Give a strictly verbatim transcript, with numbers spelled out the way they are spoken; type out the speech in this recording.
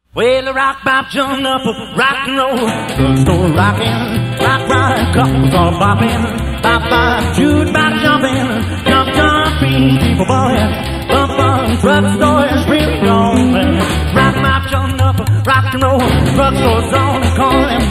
Well, the rock bop jumped up, rock and roll, drugstore rockin', rock ride, couple car boppin', bop bop, jude bop jumpin', jump jumping, people ballin', bump bump, drugstore is really gone. Rock bop jumped up, rock and roll, drugstore's on the corner.